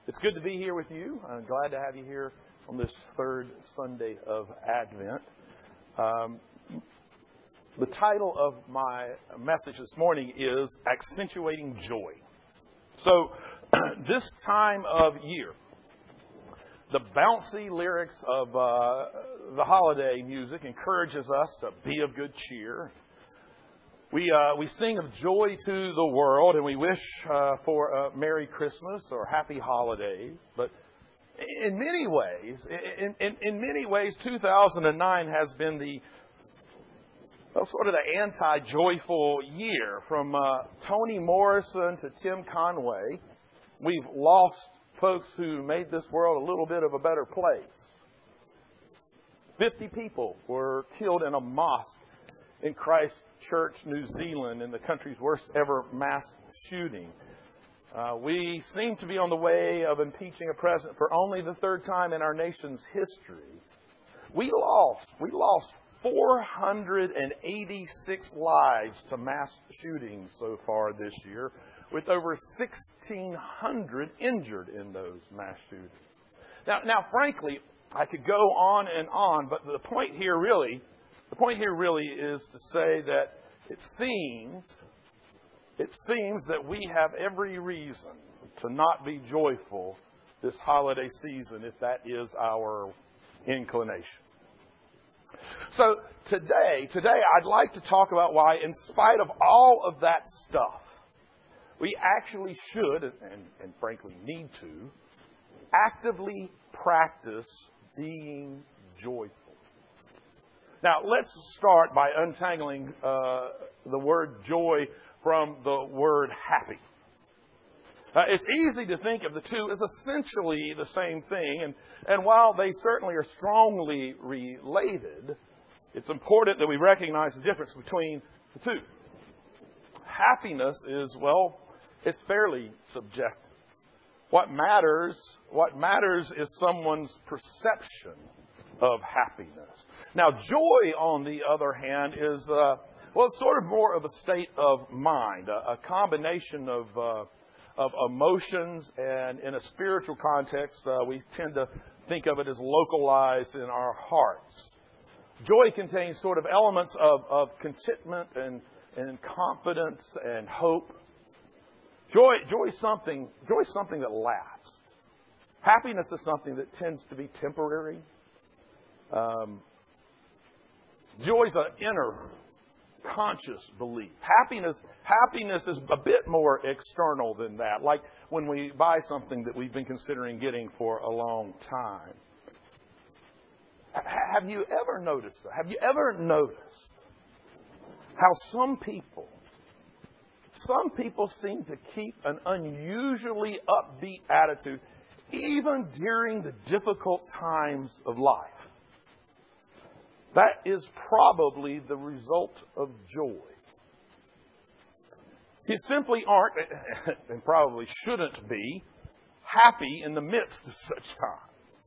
It's good to be here with you. I'm glad to have you here on this third Sunday of Advent. The title of my message this morning is Accentuating Joy. So, this time of year, the bouncy lyrics of the holiday music encourages us to be of good cheer. We sing of joy to the world, and we wish for a Merry Christmas or Happy Holidays. But in many ways, 2009 has been the anti-joyful year. From Toni Morrison to Tim Conway, we've lost folks who made this world a little bit of a better place. 50 people were killed in a mosque in Christchurch, New Zealand, in the country's worst ever mass shooting. We seem to be on the way of impeaching a president for only the third time in our nation's history. We lost 486 lives to mass shootings so far this year, with over 1,600 injured in those mass shootings. Now, frankly, I could go on and on, but the point here really is to say that it seems that we have every reason to not be joyful this holiday season if that is our inclination. So today I'd like to talk about why, in spite of all of that stuff, we actually should, and frankly need to, actively practice being joyful. Now, let's start by untangling the word joy from the word happy. It's easy to think of the two as essentially the same thing, and while they certainly are strongly related, it's important that we recognize the difference between the two. Happiness is, it's fairly subjective. What matters is someone's perception of happiness. Now, joy, on the other hand, is it's sort of more of a state of mind, a combination of emotions, and in a spiritual context, we tend to think of it as localized in our hearts. Joy contains sort of elements of contentment and confidence and hope. Joy is something that lasts. Happiness is something that tends to be temporary. Joy is an inner, conscious belief. Happiness is a bit more external than that, like when we buy something that we've been considering getting for a long time. Have you ever noticed that? Have you ever noticed how some people seem to keep an unusually upbeat attitude even during the difficult times of life? That is probably the result of joy. You simply aren't, and probably shouldn't be, happy in the midst of such times.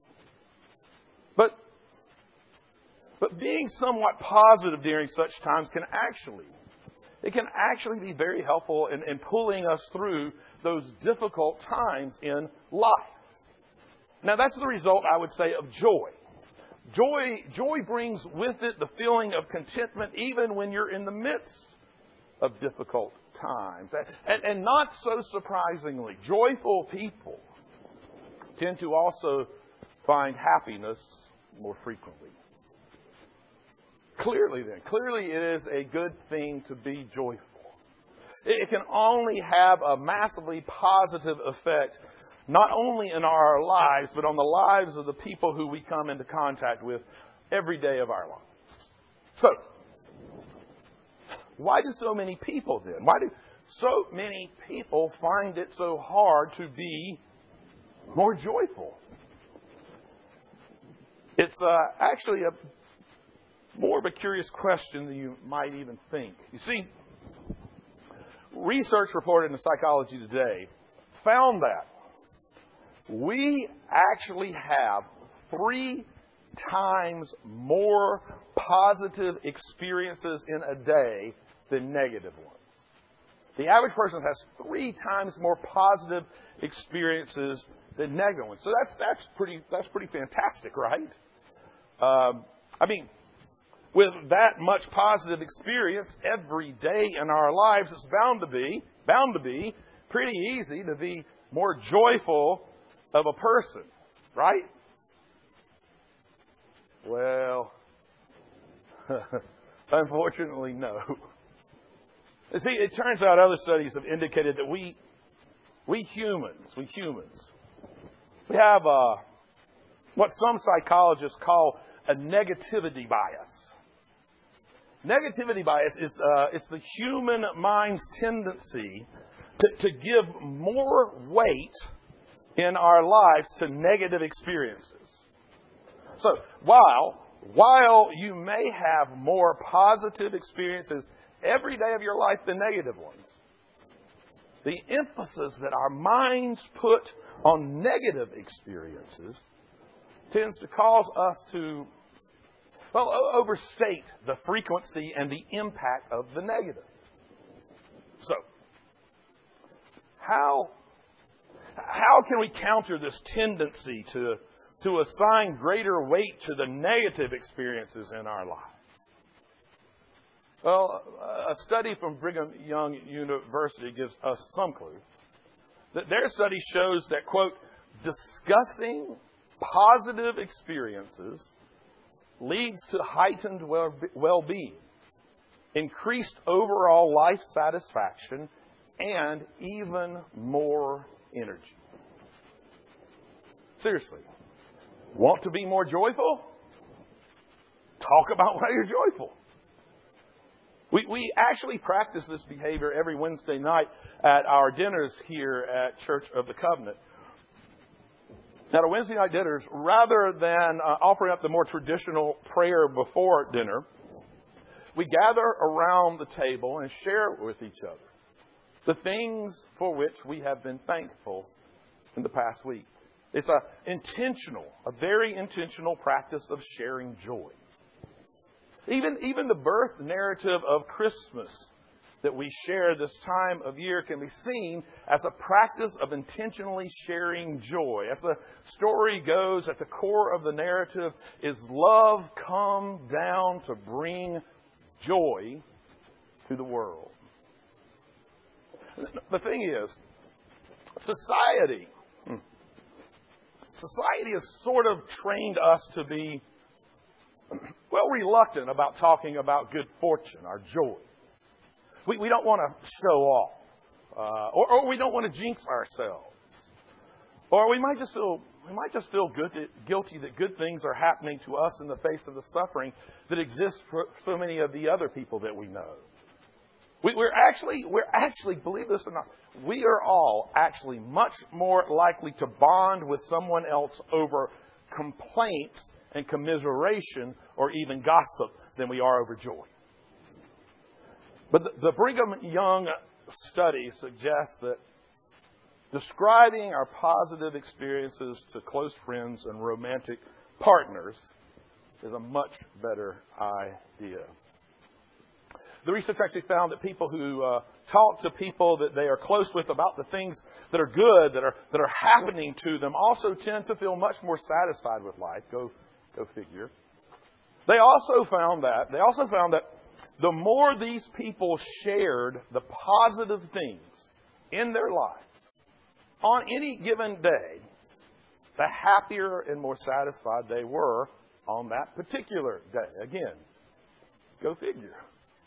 But being somewhat positive during such times can actually be very helpful in pulling us through those difficult times in life. Now, that's the result, I would say, of joy. Joy brings with it the feeling of contentment even when you're in the midst of difficult times. And not so surprisingly, joyful people tend to also find happiness more frequently. Clearly it is a good thing to be joyful. It can only have a massively positive effect, not only in our lives, but on the lives of the people who we come into contact with every day of our lives. So, why do so many people find it so hard to be more joyful? It's actually more of a curious question than you might even think. You see, research reported in Psychology Today found that we actually have 3 times more positive experiences in a day than negative ones. The average person has 3 times more positive experiences than negative ones. So that's pretty fantastic, right? With that much positive experience every day in our lives, it's bound to be pretty easy to be more joyful of a person, right? Well, unfortunately, no. You see, it turns out other studies have indicated that we humans, we have what some psychologists call a negativity bias. Negativity bias is it's the human mind's tendency to give more weight in our lives to negative experiences. So while you may have more positive experiences every day of your life than negative ones, the emphasis that our minds put on negative experiences tends to cause us to overstate the frequency and the impact of the negative. So, how can we counter this tendency to assign greater weight to the negative experiences in our lives? Well, a study from Brigham Young University gives us some clue. That their study shows that, quote, discussing positive experiences leads to heightened well-being, increased overall life satisfaction, and even more energy. Seriously, want to be more joyful? Talk about why you're joyful. We actually practice this behavior every Wednesday night at our dinners here at Church of the Covenant. At our Wednesday night dinners, rather than offering up the more traditional prayer before dinner, we gather around the table and share with each other the things for which we have been thankful in the past week. It's a very intentional practice of sharing joy. Even the birth narrative of Christmas that we share this time of year can be seen as a practice of intentionally sharing joy. As the story goes, at the core of the narrative is love come down to bring joy to the world. The thing is, society has sort of trained us to be reluctant about talking about good fortune, our joy. We don't want to show off, or we don't want to jinx ourselves, or we might just feel guilty that good things are happening to us in the face of the suffering that exists for so many of the other people that we know. We're actually, believe this or not, we are all actually much more likely to bond with someone else over complaints and commiseration or even gossip than we are over joy. But the Brigham Young study suggests that describing our positive experiences to close friends and romantic partners is a much better idea. The research actually found that people who talk to people that they are close with about the things that are good, that are happening to them, also tend to feel much more satisfied with life. Go figure. They also found that the more these people shared the positive things in their lives on any given day, the happier and more satisfied they were on that particular day. Again, go figure.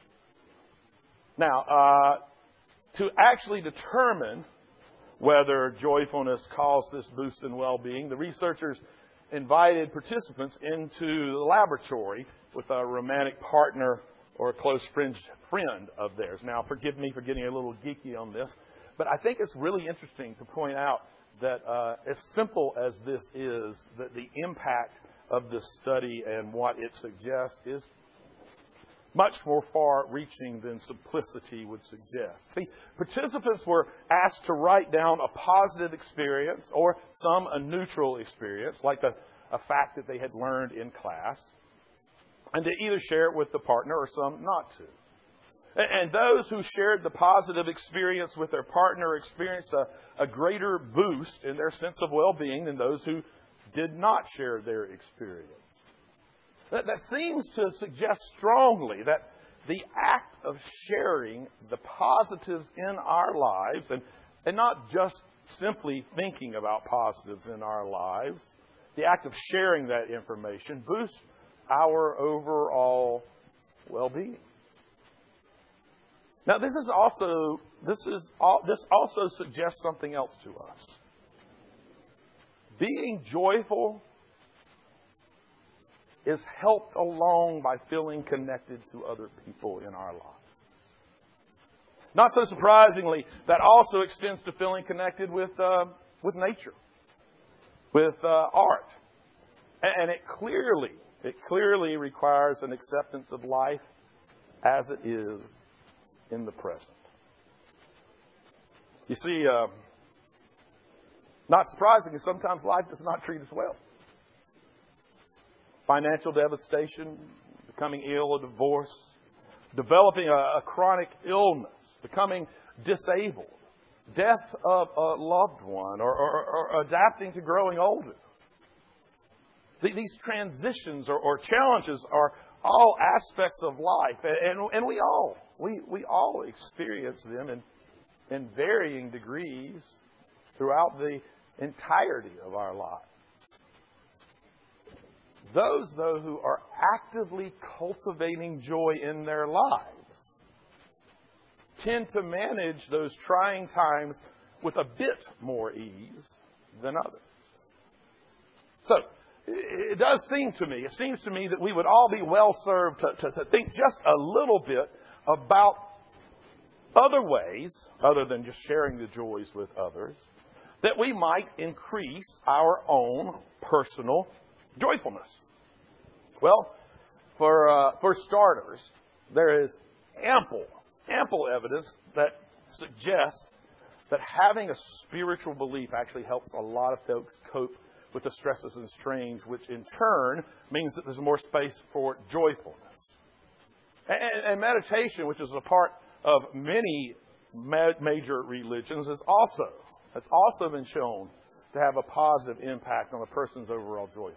Now, to actually determine whether joyfulness caused this boost in well-being, the researchers invited participants into the laboratory with a romantic partner or a close friend of theirs. Now, forgive me for getting a little geeky on this, but I think it's really interesting to point out that as simple as this is, that the impact of this study and what it suggests is much more far-reaching than simplicity would suggest. See, participants were asked to write down a positive experience or a neutral experience, like a fact that they had learned in class, and to either share it with the partner or some not to. And those who shared the positive experience with their partner experienced a greater boost in their sense of well-being than those who did not share their experience. That seems to suggest strongly that the act of sharing the positives in our lives, and not just simply thinking about positives in our lives, the act of sharing that information boosts our overall well-being. Now, this also suggests something else to us. Being joyful is helped along by feeling connected to other people in our lives. Not so surprisingly, that also extends to feeling connected with nature, with art, and it clearly requires an acceptance of life as it is in the present. You see, not surprisingly, sometimes life does not treat us well. Financial devastation, becoming ill, a divorce, developing a chronic illness, becoming disabled, death of a loved one, or adapting to growing older. These transitions or challenges are all aspects of life, and we all experience them in varying degrees throughout the entirety of our lives. Those, though, who are actively cultivating joy in their lives tend to manage those trying times with a bit more ease than others. So, it seems to me that we would all be well served to think just a little bit about other ways, other than just sharing the joys with others, that we might increase our own personal joyfulness. Well, for starters, there is ample evidence that suggests that having a spiritual belief actually helps a lot of folks cope with the stresses and strains, which in turn means that there's more space for joyfulness. And meditation, which is a part of many major religions, has also been shown to have a positive impact on a person's overall joy.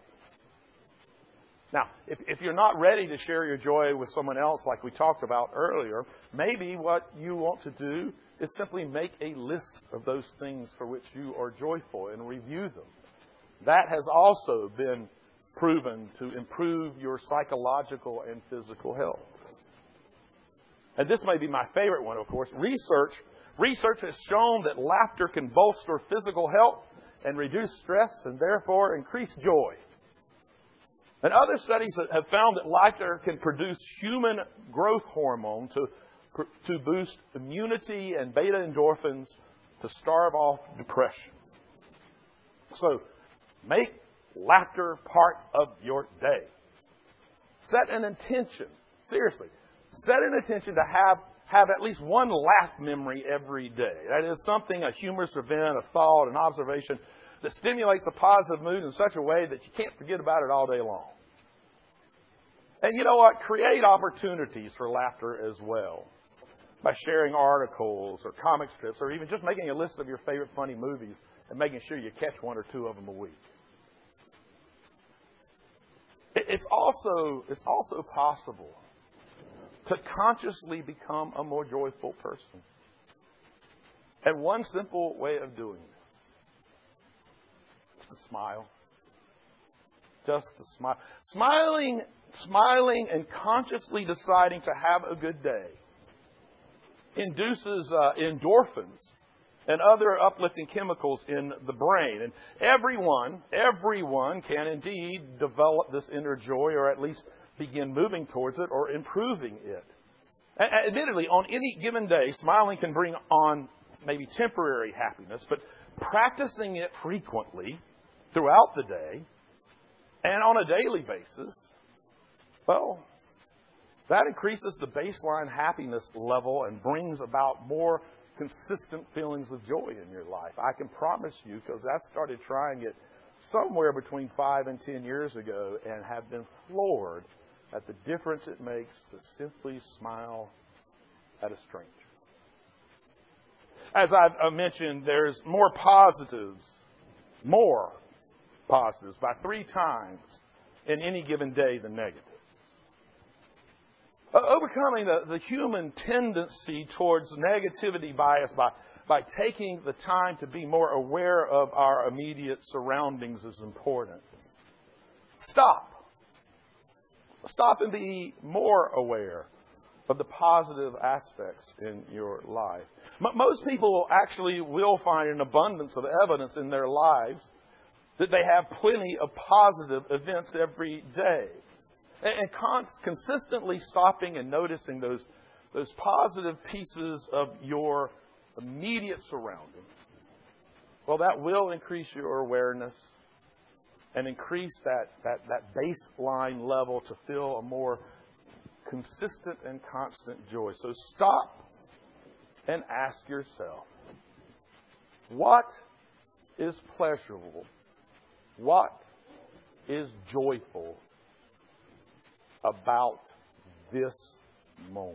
Now, if you're not ready to share your joy with someone else like we talked about earlier, maybe what you want to do is simply make a list of those things for which you are joyful and review them. That has also been proven to improve your psychological and physical health. And this may be my favorite one, of course. Research has shown that laughter can bolster physical health and reduce stress and therefore increase joy. And other studies have found that laughter can produce human growth hormone to boost immunity and beta endorphins to starve off depression. So, make laughter part of your day. Set an intention. Seriously. Set an intention to have at least one laugh memory every day. That is something, a humorous event, a thought, an observation that stimulates a positive mood in such a way that you can't forget about it all day long. And you know what? Create opportunities for laughter as well by sharing articles or comic strips or even just making a list of your favorite funny movies and making sure you catch one or two of them a week. It's also possible to consciously become a more joyful person. And one simple way of doing this is to smile. Just to smile. Smiling and consciously deciding to have a good day induces endorphins and other uplifting chemicals in the brain. And everyone can indeed develop this inner joy or at least begin moving towards it or improving it. Admittedly, on any given day, smiling can bring on maybe temporary happiness, but practicing it frequently throughout the day and on a daily basis, well, that increases the baseline happiness level and brings about more consistent feelings of joy in your life. I can promise you, because I started trying it somewhere between 5 and 10 years ago and have been floored at the difference it makes to simply smile at a stranger. As I've mentioned, there's more positives by 3 times in any given day than negatives. Overcoming the human tendency towards negativity bias by taking the time to be more aware of our immediate surroundings is important. Stop and be more aware of the positive aspects in your life. Most people actually will find an abundance of evidence in their lives that they have plenty of positive events every day. And consistently stopping and noticing those positive pieces of your immediate surroundings, well, that will increase your awareness and increase that baseline level to feel a more consistent and constant joy. So stop and ask yourself, what is pleasurable? What is joyful about this moment?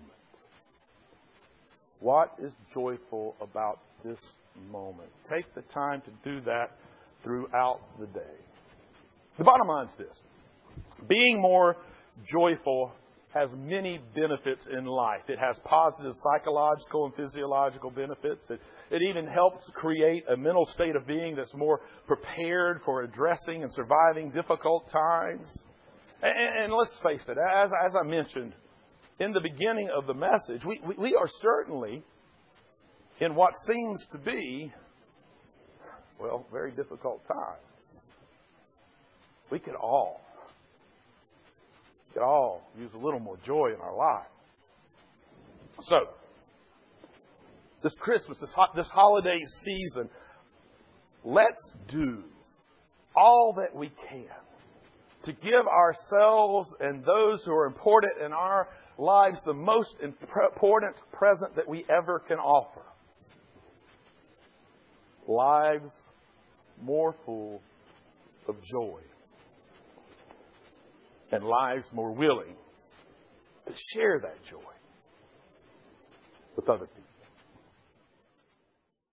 What is joyful about this moment? Take the time to do that throughout the day. The bottom line is this: being more joyful has many benefits in life. It has positive psychological and physiological benefits. It even helps create a mental state of being that's more prepared for addressing and surviving difficult times. And let's face it, as I mentioned in the beginning of the message, we are certainly in what seems to be, well, very difficult time. We could all use a little more joy in our life. So, this Christmas, this holiday season, let's do all that we can to give ourselves and those who are important in our lives the most important present that we ever can offer. Lives more full of joy. And lives more willing to share that joy with other people.